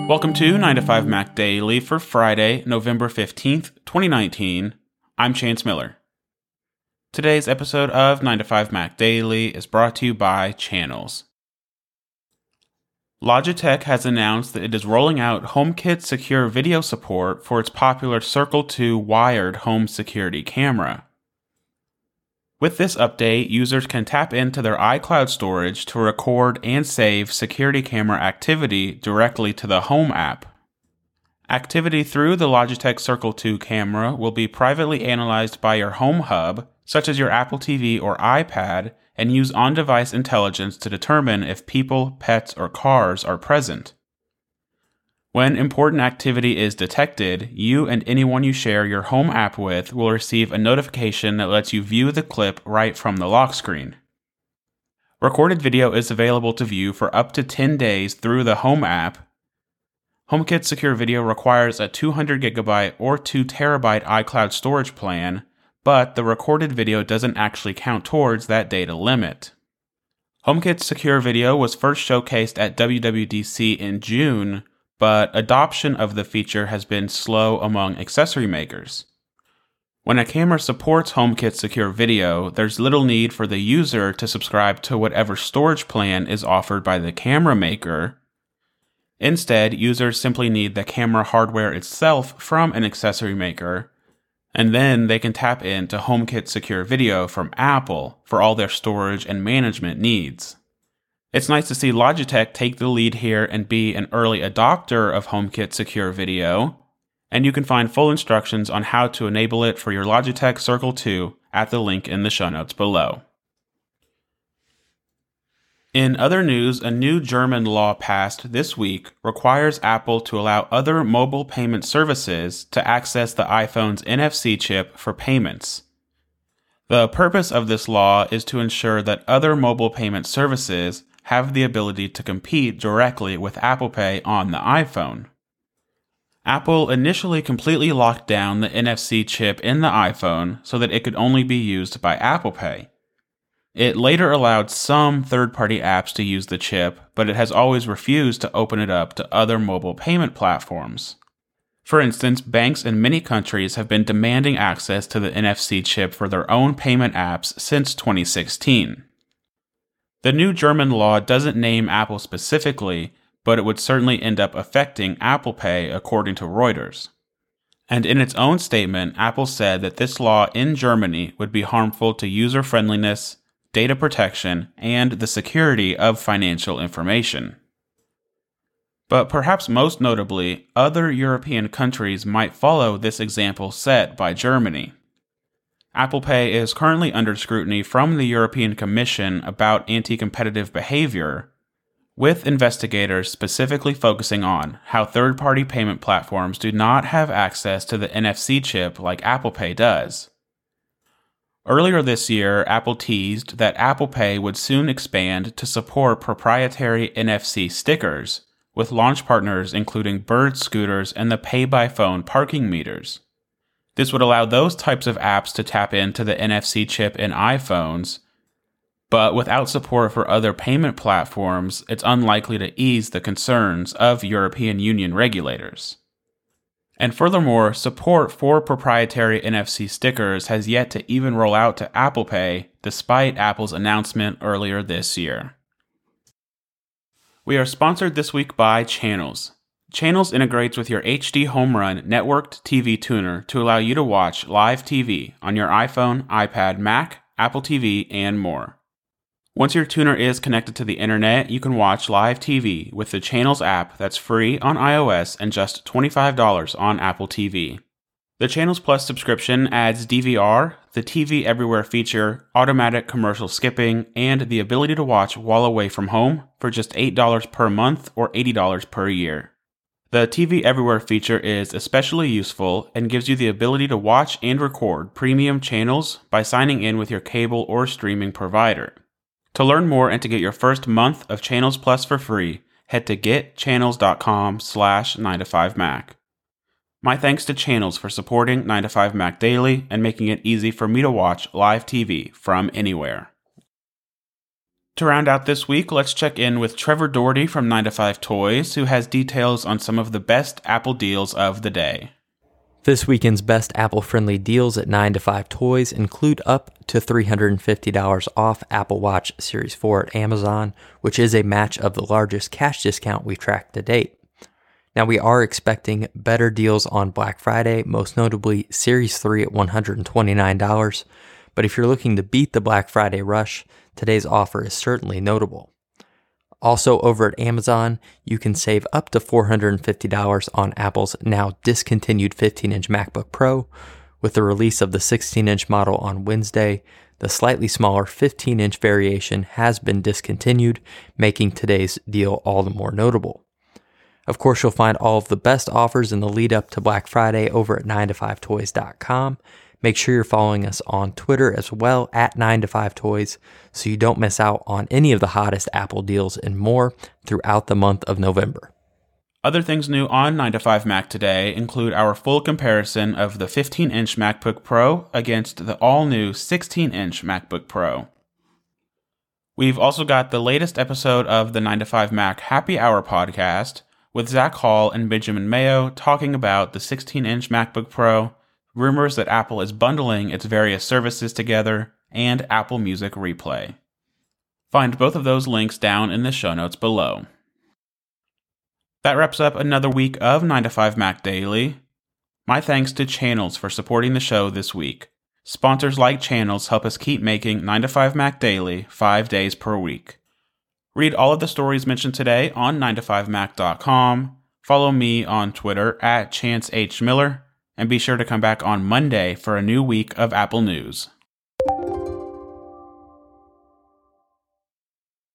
Welcome to 9 to 5 Mac Daily for Friday, November 15th, 2019. I'm Chance Miller. Today's episode of 9 to 5 Mac Daily is brought to you by Channels. Logitech has announced that it is rolling out HomeKit secure video support for its popular Circle 2 wired home security camera. With this update, users can tap into their iCloud storage to record and save security camera activity directly to the Home app. Activity through the Logitech Circle 2 camera will be privately analyzed by your Home Hub, such as your Apple TV or iPad, and use on-device intelligence to determine if people, pets, or cars are present. When important activity is detected, you and anyone you share your Home app with will receive a notification that lets you view the clip right from the lock screen. Recorded video is available to view for up to 10 days through the Home app. HomeKit Secure Video requires a 200GB or 2TB iCloud storage plan, but the recorded video doesn't actually count towards that data limit. HomeKit Secure Video was first showcased at WWDC in June, but adoption of the feature has been slow among accessory makers. When a camera supports HomeKit Secure Video, there's little need for the user to subscribe to whatever storage plan is offered by the camera maker. Instead, users simply need the camera hardware itself from an accessory maker, and then they can tap into HomeKit Secure Video from Apple for all their storage and management needs. It's nice to see Logitech take the lead here and be an early adopter of HomeKit Secure Video, and you can find full instructions on how to enable it for your Logitech Circle 2 at the link in the show notes below. In other news, a new German law passed this week requires Apple to allow other mobile payment services to access the iPhone's NFC chip for payments. The purpose of this law is to ensure that other mobile payment services have the ability to compete directly with Apple Pay on the iPhone. Apple initially completely locked down the NFC chip in the iPhone so that it could only be used by Apple Pay. It later allowed some third-party apps to use the chip, but it has always refused to open it up to other mobile payment platforms. For instance, banks in many countries have been demanding access to the NFC chip for their own payment apps since 2016. The new German law doesn't name Apple specifically, but it would certainly end up affecting Apple Pay, according to Reuters. And in its own statement, Apple said that this law in Germany would be harmful to user friendliness, data protection, and the security of financial information. But perhaps most notably, other European countries might follow this example set by Germany. Apple Pay is currently under scrutiny from the European Commission about anti-competitive behavior, with investigators specifically focusing on how third-party payment platforms do not have access to the NFC chip like Apple Pay does. Earlier this year, Apple teased that Apple Pay would soon expand to support proprietary NFC stickers, with launch partners including Bird scooters and the pay-by-phone parking meters. This would allow those types of apps to tap into the NFC chip in iPhones, but without support for other payment platforms, it's unlikely to ease the concerns of European Union regulators. And furthermore, support for proprietary NFC stickers has yet to even roll out to Apple Pay, despite Apple's announcement earlier this year. We are sponsored this week by Channels. Channels integrates with your HD Home Run networked TV tuner to allow you to watch live TV on your iPhone, iPad, Mac, Apple TV, and more. Once your tuner is connected to the internet, you can watch live TV with the Channels app that's free on iOS and just $25 on Apple TV. The Channels Plus subscription adds DVR, the TV Everywhere feature, automatic commercial skipping, and the ability to watch while away from home for just $8 per month or $80 per year. The TV Everywhere feature is especially useful and gives you the ability to watch and record premium channels by signing in with your cable or streaming provider. To learn more and to get your first month of Channels Plus for free, head to getchannels.com/9to5mac. My thanks to Channels for supporting 9 to 5 Mac Daily and making it easy for me to watch live TV from anywhere. To round out this week, let's check in with Trevor Doherty from 9 to 5 Toys, who has details on some of the best Apple deals of the day. This weekend's best Apple-friendly deals at 9 to 5 Toys include up to $350 off Apple Watch Series 4 at Amazon, which is a match of the largest cash discount we've tracked to date. Now, we are expecting better deals on Black Friday, most notably Series 3 at $129, but if you're looking to beat the Black Friday rush, today's offer is certainly notable. Also, over at Amazon, you can save up to $450 on Apple's now discontinued 15-inch MacBook Pro. With the release of the 16-inch model on Wednesday, the slightly smaller 15-inch variation has been discontinued, making today's deal all the more notable. Of course, you'll find all of the best offers in the lead up to Black Friday over at 9to5toys.com. Make sure you're following us on Twitter as well at 9to5toys so you don't miss out on any of the hottest Apple deals and more throughout the month of November. Other things new on 9 to 5 Mac today include our full comparison of the 15-inch MacBook Pro against the all-new 16-inch MacBook Pro. We've also got the latest episode of the 9 to 5 Mac Happy Hour podcast with Zach Hall and Benjamin Mayo talking about the 16-inch MacBook Pro, rumors that Apple is bundling its various services together, and Apple Music Replay. Find both of those links down in the show notes below. That wraps up another week of 9 to 5 Mac Daily. My thanks to Channels for supporting the show this week. Sponsors like Channels help us keep making 9 to 5 Mac Daily 5 days per week. Read all of the stories mentioned today on 9to5mac.com. Follow me on Twitter at Chance H. Miller. And be sure to come back on Monday for a new week of Apple news.